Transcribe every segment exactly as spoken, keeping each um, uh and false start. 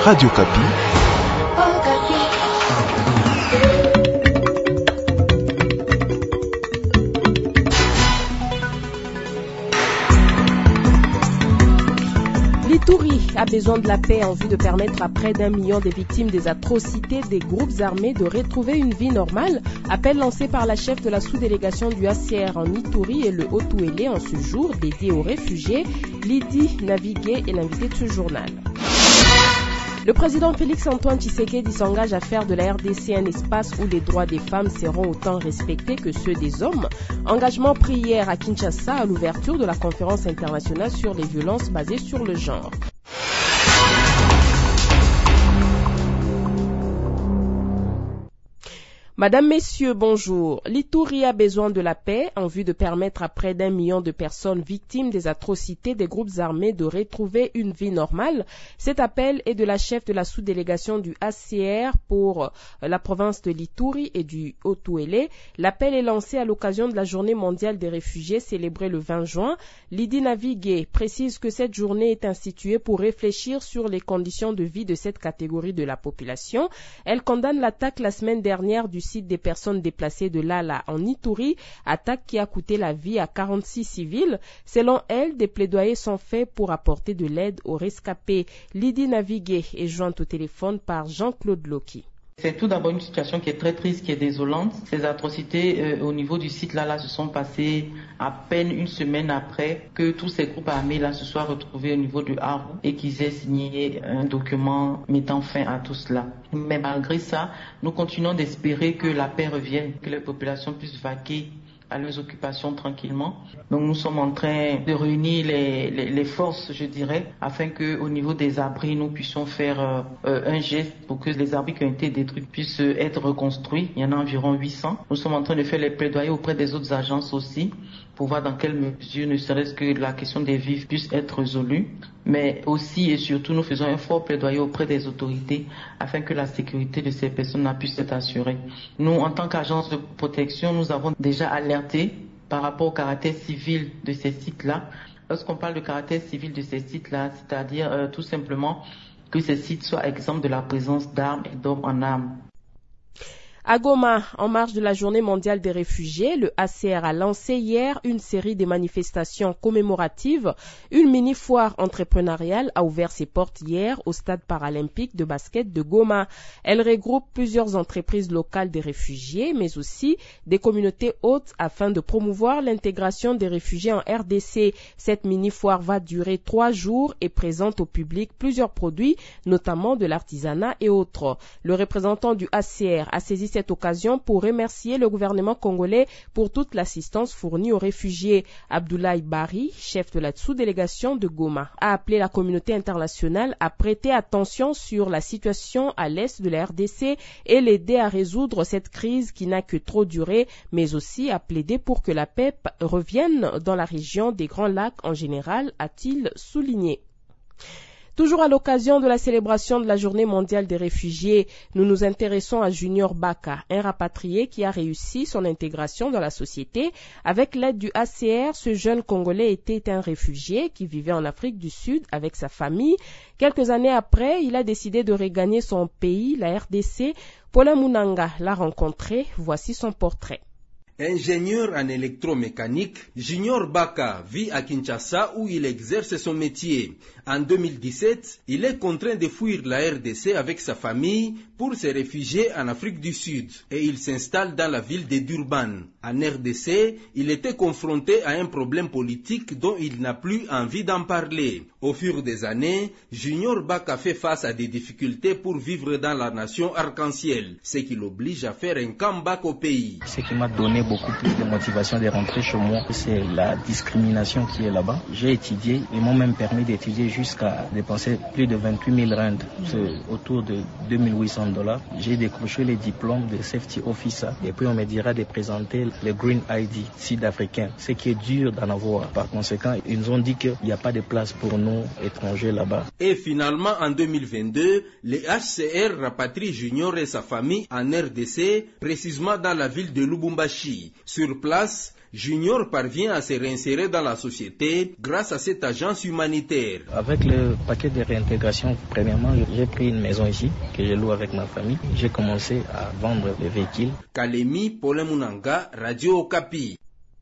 Radio Kapi. L'Ituri a besoin de la paix en vue de permettre à près d'un million de victimes des atrocités des groupes armés de retrouver une vie normale. Appel lancé par la chef de la sous-délégation du A C R en Ituri et le Haut-Ouélé en ce jour dédié aux réfugiés. Lydie Navigué est l'invité de ce journal. Le président Félix-Antoine Tshisekedi s'engage à faire de la R D C un espace où les droits des femmes seront autant respectés que ceux des hommes. Engagement pris hier à Kinshasa à l'ouverture de la conférence internationale sur les violences basées sur le genre. Madame, Messieurs, bonjour. L'Ituri a besoin de la paix en vue de permettre à près d'un million de personnes victimes des atrocités des groupes armés de retrouver une vie normale. Cet appel est de la chef de la sous-délégation du A C R pour la province de l'Ituri et du Haut-Ouélé. L'appel est lancé à l'occasion de la journée mondiale des réfugiés célébrée le vingt juin. Lydie Navigué précise que cette journée est instituée pour réfléchir sur les conditions de vie de cette catégorie de la population. Elle condamne l'attaque la semaine dernière du site des personnes déplacées de Lala en Ituri, attaque qui a coûté la vie à quarante-six civils. Selon elle, des plaidoyers sont faits pour apporter de l'aide aux rescapés. Lydie Navigué est jointe au téléphone par Jean-Claude Loki. C'est tout d'abord une situation qui est très triste, qui est désolante. Ces atrocités euh, au niveau du site là, là se sont passées à peine une semaine après que tous ces groupes armés là se soient retrouvés au niveau de Haru et qu'ils aient signé un document mettant fin à tout cela. Mais malgré ça, nous continuons d'espérer que la paix revienne, que les populations puissent vaquer à leurs occupations tranquillement. Donc nous sommes en train de réunir les, les, les forces, je dirais, afin que au niveau des abris, nous puissions faire euh, euh, un geste pour que les abris qui ont été détruits puissent être reconstruits. Il y en a environ huit cents. Nous sommes en train de faire les plaidoyers auprès des autres agences aussi, pour voir dans quelle mesure, ne serait-ce que la question des vivres puisse être résolue. Mais aussi et surtout, nous faisons un fort plaidoyer auprès des autorités afin que la sécurité de ces personnes puisse être assurée. Nous, en tant qu'agence de protection, nous avons déjà alerté par rapport au caractère civil de ces sites-là. Lorsqu'on parle de caractère civil de ces sites-là, c'est-à-dire euh, tout simplement que ces sites soient exempts de la présence d'armes et d'hommes en armes. À Goma, en marge de la journée mondiale des réfugiés, le A C R a lancé hier une série de manifestations commémoratives. Une mini-foire entrepreneuriale a ouvert ses portes hier au stade paralympique de basket de Goma. Elle regroupe plusieurs entreprises locales des réfugiés, mais aussi des communautés hôtes afin de promouvoir l'intégration des réfugiés en R D C. Cette mini-foire va durer trois jours et présente au public plusieurs produits, notamment de l'artisanat et autres. Le représentant du A C R a saisi cette occasion pour remercier le gouvernement congolais pour toute l'assistance fournie aux réfugiés. Abdoulaye Bari, chef de la sous-délégation de Goma, a appelé la communauté internationale à prêter attention sur la situation à l'est de la R D C et l'aider à résoudre cette crise qui n'a que trop duré, mais aussi à plaider pour que la paix revienne dans la région des Grands Lacs en général, a-t-il souligné. Toujours à l'occasion de la célébration de la journée mondiale des réfugiés, nous nous intéressons à Junior Baka, un rapatrié qui a réussi son intégration dans la société. Avec l'aide du A C R, ce jeune Congolais était un réfugié qui vivait en Afrique du Sud avec sa famille. Quelques années après, il a décidé de regagner son pays, la R D C. Paula Munanga l'a rencontré. Voici son portrait. Ingénieur en électromécanique, Junior Baka vit à Kinshasa où il exerce son métier. En deux mille dix-sept, il est contraint de fuir la R D C avec sa famille pour se réfugier en Afrique du Sud et il s'installe dans la ville de Durban. En R D C, il était confronté à un problème politique dont il n'a plus envie d'en parler. Au fur des années, Junior Baka fait face à des difficultés pour vivre dans la nation arc-en-ciel, ce qui l'oblige à faire un comeback au pays. Ce qui m'a donné beaucoup plus de motivation de rentrer chez moi, c'est la discrimination qui est là-bas. J'ai étudié, ils m'ont même permis d'étudier jusqu'à dépenser plus de vingt-huit mille rand, c'est autour de deux mille huit cents dollars. J'ai décroché les diplômes de Safety Officer et puis on me dira de présenter le Green I D sud-africain, ce qui est dur d'en avoir. Par conséquent, ils nous ont dit qu'il n'y a pas de place pour nous étrangers là-bas. Et finalement, en deux mille vingt-deux, le H C R rapatrie Junior et sa famille en R D C, précisément dans la ville de Lubumbashi. Sur place, Junior parvient à se réinsérer dans la société grâce à cette agence humanitaire. Avec le paquet de réintégration, premièrement, j'ai pris une maison ici que je loue avec ma famille. J'ai commencé à vendre les véhicules. Kalemi Polemunanga, Radio Okapi.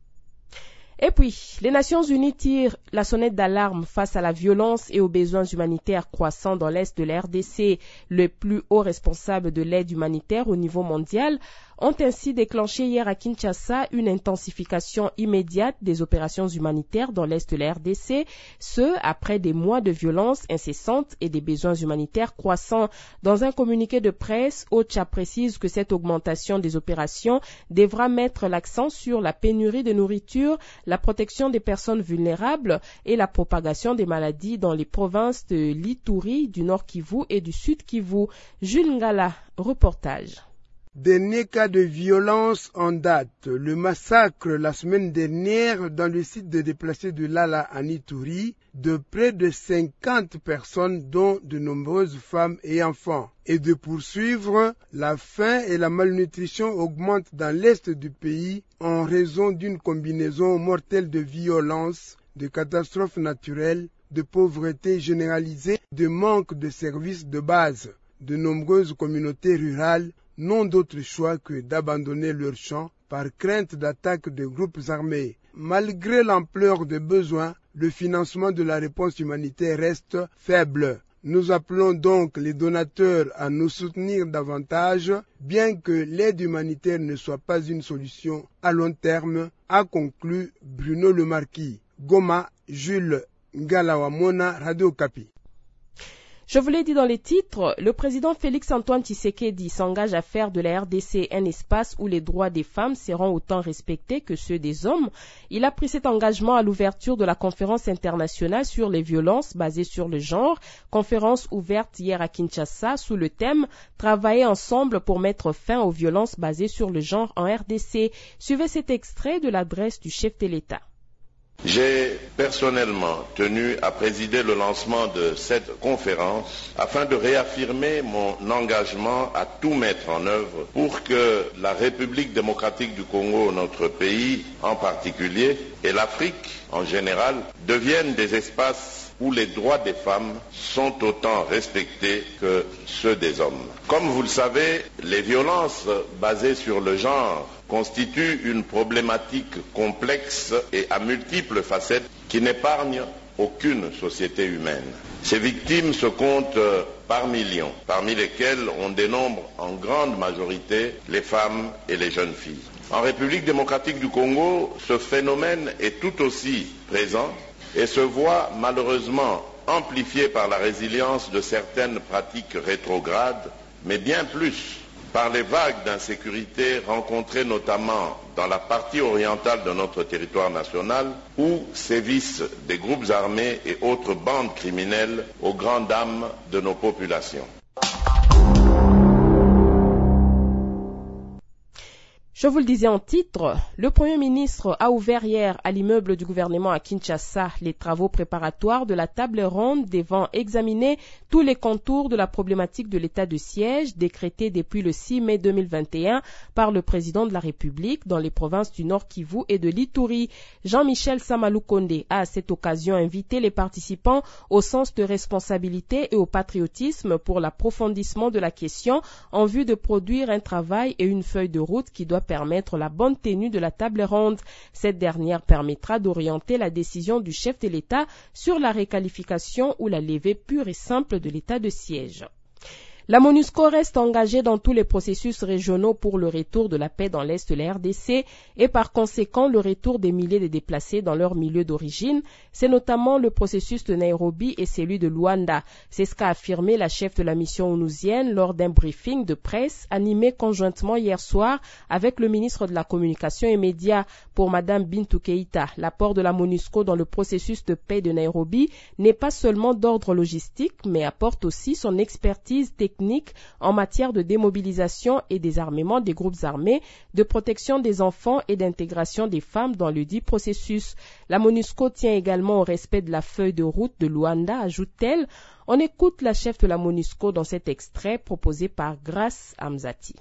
Et puis, les Nations Unies tirent la sonnette d'alarme face à la violence et aux besoins humanitaires croissants dans l'Est de la R D C. Le plus haut responsable de l'aide humanitaire au niveau mondial ont ainsi déclenché hier à Kinshasa une intensification immédiate des opérations humanitaires dans l'Est de la R D C, ce, après des mois de violence incessante et des besoins humanitaires croissants. Dans un communiqué de presse, OCHA précise que cette augmentation des opérations devra mettre l'accent sur la pénurie de nourriture, la protection des personnes vulnérables et la propagation des maladies dans les provinces de l'Ituri, du Nord Kivu et du Sud Kivu. Jules Ngala, reportage. Dernier cas de violence en date, le massacre la semaine dernière dans le site de déplacés de Lala en Ituri de près de cinquante personnes dont de nombreuses femmes et enfants. Et de poursuivre, la faim et la malnutrition augmentent dans l'est du pays en raison d'une combinaison mortelle de violence, de catastrophes naturelles, de pauvreté généralisée, de manque de services de base. De nombreuses communautés rurales n'ont d'autre choix que d'abandonner leurs champs par crainte d'attaque de groupes armés. Malgré l'ampleur des besoins, le financement de la réponse humanitaire reste faible. Nous appelons donc les donateurs à nous soutenir davantage, bien que l'aide humanitaire ne soit pas une solution à long terme, a conclu Bruno Le Marquis. Goma, Jules Ngalawamona, Radio Okapi. Je vous l'ai dit dans les titres, le président Félix-Antoine Tshisekedi s'engage à faire de la R D C un espace où les droits des femmes seront autant respectés que ceux des hommes. Il a pris cet engagement à l'ouverture de la conférence internationale sur les violences basées sur le genre, conférence ouverte hier à Kinshasa sous le thème « Travailler ensemble pour mettre fin aux violences basées sur le genre en R D C ». Suivez cet extrait de l'adresse du chef de l'État. J'ai personnellement tenu à présider le lancement de cette conférence afin de réaffirmer mon engagement à tout mettre en œuvre pour que la République démocratique du Congo, notre pays en particulier, et l'Afrique en général, deviennent des espaces où les droits des femmes sont autant respectés que ceux des hommes. Comme vous le savez, les violences basées sur le genre constituent une problématique complexe et à multiples facettes qui n'épargne aucune société humaine. Ces victimes se comptent par millions, parmi lesquelles on dénombre en grande majorité les femmes et les jeunes filles. En République démocratique du Congo, ce phénomène est tout aussi présent et se voit malheureusement amplifié par la résilience de certaines pratiques rétrogrades, mais bien plus par les vagues d'insécurité rencontrées notamment dans la partie orientale de notre territoire national, où sévissent des groupes armés et autres bandes criminelles aux grandes dames de nos populations. Je vous le disais en titre, le Premier ministre a ouvert hier à l'immeuble du gouvernement à Kinshasa les travaux préparatoires de la table ronde devant examiner tous les contours de la problématique de l'état de siège décrété depuis le six mai deux mille vingt et un par le président de la République dans les provinces du Nord Kivu et de l'Ituri. Jean-Michel Samalou Kondé a à cette occasion invité les participants au sens de responsabilité et au patriotisme pour l'approfondissement de la question en vue de produire un travail et une feuille de route qui doit permettre la bonne tenue de la table ronde. Cette dernière permettra d'orienter la décision du chef de l'État sur la réqualification ou la levée pure et simple de l'état de siège. La MONUSCO reste engagée dans tous les processus régionaux pour le retour de la paix dans l'Est de la R D C et par conséquent le retour des milliers de déplacés dans leur milieu d'origine. C'est notamment le processus de Nairobi et celui de Luanda. C'est ce qu'a affirmé la chef de la mission onusienne lors d'un briefing de presse animé conjointement hier soir avec le ministre de la Communication et Médias. Pour Madame Bintou Keïta, l'apport de la MONUSCO dans le processus de paix de Nairobi n'est pas seulement d'ordre logistique mais apporte aussi son expertise technique en matière de démobilisation et désarmement des groupes armés, de protection des enfants et d'intégration des femmes dans le dit processus. La MONUSCO tient également au respect de la feuille de route de Luanda, ajoute-t-elle. On écoute la chef de la MONUSCO dans cet extrait proposé par Grace Amzati.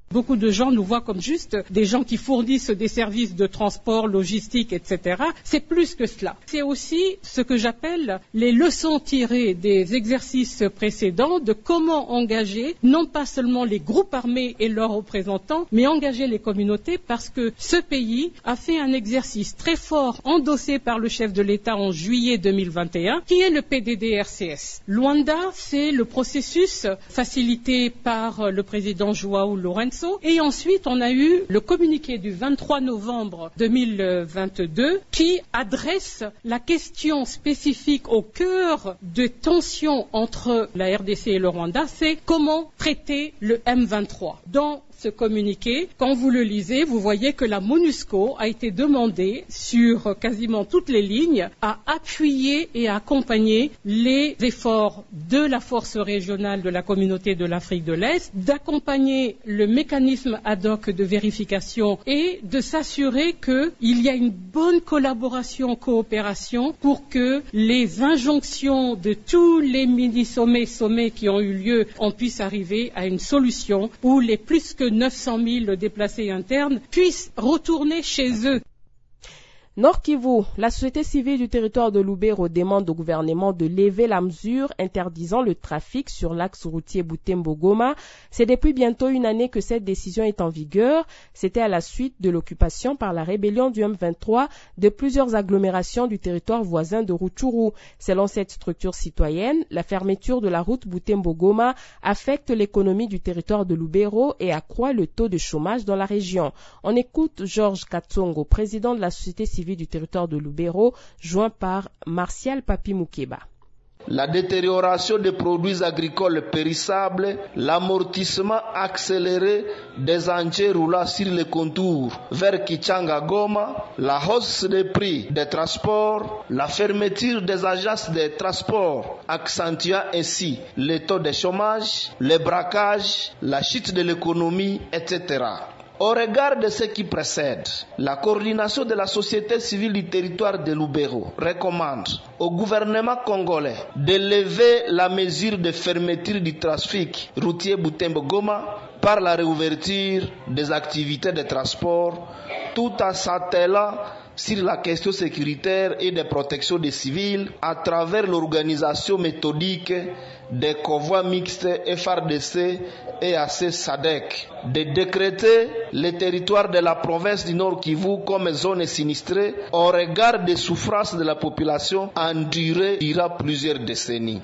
Beaucoup de gens nous voient comme juste des gens qui fournissent des services de transport, logistique, et cetera. C'est plus que cela. C'est aussi ce que j'appelle les leçons tirées des exercices précédents de comment engager non pas seulement les groupes armés et leurs représentants, mais engager les communautés parce que ce pays a fait un exercice très fort endossé par le chef de l'État en juillet deux mille vingt et un, qui est le P D D R C S. Luanda, c'est le processus facilité par le président João Lourenço. Et ensuite, on a eu le communiqué du vingt-trois novembre deux mille vingt-deux qui adresse la question spécifique au cœur de tensions entre la R D C et le Rwanda, c'est comment traiter le M vingt-trois. Dans ce communiqué, quand vous le lisez, vous voyez que la MONUSCO a été demandée sur quasiment toutes les lignes à appuyer et à accompagner les efforts de la force régionale de la communauté de l'Afrique de l'Est, d'accompagner le mécanisme ad hoc de vérification et de s'assurer qu'il y a une bonne collaboration, coopération pour que les injonctions de tous les mini-sommets, sommets qui ont eu lieu, on puisse arriver à une solution où les plus que neuf cent mille déplacés internes puissent retourner chez eux. Nord Kivu, la société civile du territoire de Lubero demande au gouvernement de lever la mesure interdisant le trafic sur l'axe routier Butembo-Goma. C'est depuis bientôt une année que cette décision est en vigueur. C'était à la suite de l'occupation par la rébellion du M vingt-trois de plusieurs agglomérations du territoire voisin de Rutshuru. Selon cette structure citoyenne, la fermeture de la route Butembo-Goma affecte l'économie du territoire de Lubero et accroît le taux de chômage dans la région. On écoute Georges Katsongo, président de la société civile du territoire de Lubero, joint par Martial Papi Moukeba. La détérioration des produits agricoles périssables, l'amortissement accéléré des engins roulant sur les contours vers Kichanga-Goma, la hausse des prix des transports, la fermeture des agences de transport accentuant ainsi les taux de chômage, les braquages, la chute de l'économie, et cetera. Au regard de ce qui précède, la coordination de la société civile du territoire de Lubero recommande au gouvernement congolais de lever la mesure de fermeture du trafic routier Butembo-Goma par la réouverture des activités de transport, tout en s'attelant sur la question sécuritaire et de protection des civils à travers l'organisation méthodique des convois mixtes F R D C et A C S A D C, de décréter le territoire de la province du Nord Kivu comme zone sinistrée au regard des souffrances de la population endurées durant plusieurs décennies.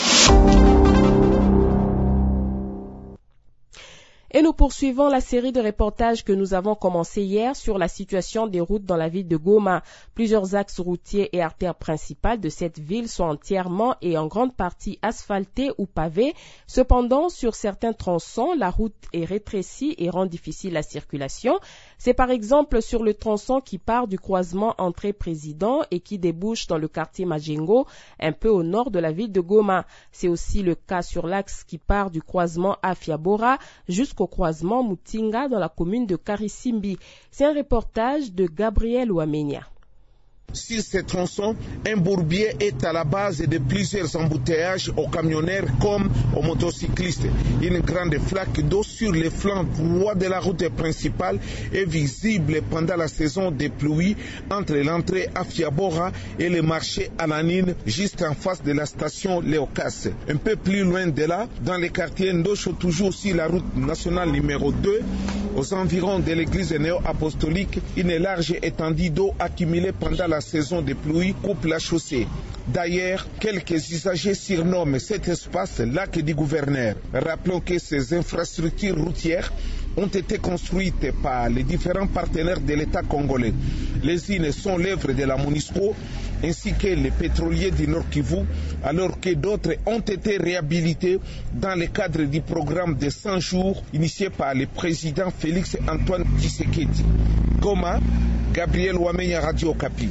Et nous poursuivons la série de reportages que nous avons commencé hier sur la situation des routes dans la ville de Goma. Plusieurs axes routiers et artères principales de cette ville sont entièrement et en grande partie asphaltés ou pavés. Cependant, sur certains tronçons, la route est rétrécie et rend difficile la circulation. C'est par exemple sur le tronçon qui part du croisement entrée-président et qui débouche dans le quartier Majengo, un peu au nord de la ville de Goma. C'est aussi le cas sur l'axe qui part du croisement Afiabora jusqu'au croisement Mutinga dans la commune de Karisimbi. C'est un reportage de Gabriel Ouamenia. Sur ces tronçons, un bourbier est à la base de plusieurs embouteillages aux camionneurs comme aux motocyclistes. Une grande flaque d'eau sur les flancs droits de la route principale est visible pendant la saison des pluies entre l'entrée à Fiabora et le marché Alanine, juste en face de la station Léocas. Un peu plus loin de là, dans le quartier Ndocho, toujours sur la route nationale numéro deux, aux environs de l'église néo-apostolique, une large étendue d'eau accumulée pendant la saison des pluies coupe la chaussée. D'ailleurs, quelques usagers surnomment cet espace lac du gouverneur. Rappelons que ces infrastructures routières ont été construites par les différents partenaires de l'État congolais. Les unes sont l'œuvre de la MONUSCO ainsi que les pétroliers du Nord Kivu, alors que d'autres ont été réhabilités dans le cadre du programme de cent jours initié par le président Félix Antoine Tshisekedi. Goma, Gabriel Ouamenya, Radio Okapi.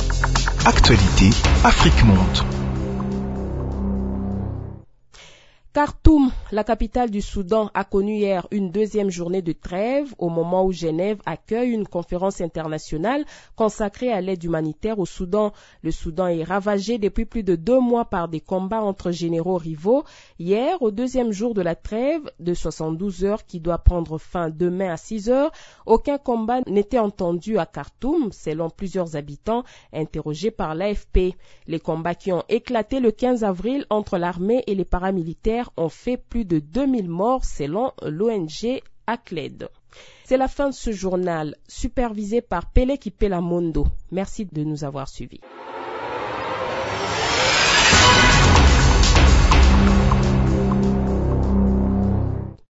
Actualité, Afrique Monde. Khartoum, la capitale du Soudan, a connu hier une deuxième journée de trêve au moment où Genève accueille une conférence internationale consacrée à l'aide humanitaire au Soudan. Le Soudan est ravagé depuis plus de deux mois par des combats entre généraux rivaux. Hier, au deuxième jour de la trêve de soixante-douze heures qui doit prendre fin demain à six heures, aucun combat n'était entendu à Khartoum, selon plusieurs habitants interrogés par l'A F P. Les combats qui ont éclaté le quinze avril entre l'armée et les paramilitaires ont fait plus de deux mille morts selon l'O N G A C L E D. C'est la fin de ce journal, supervisé par Pele Kipela Mondo. Merci de nous avoir suivis.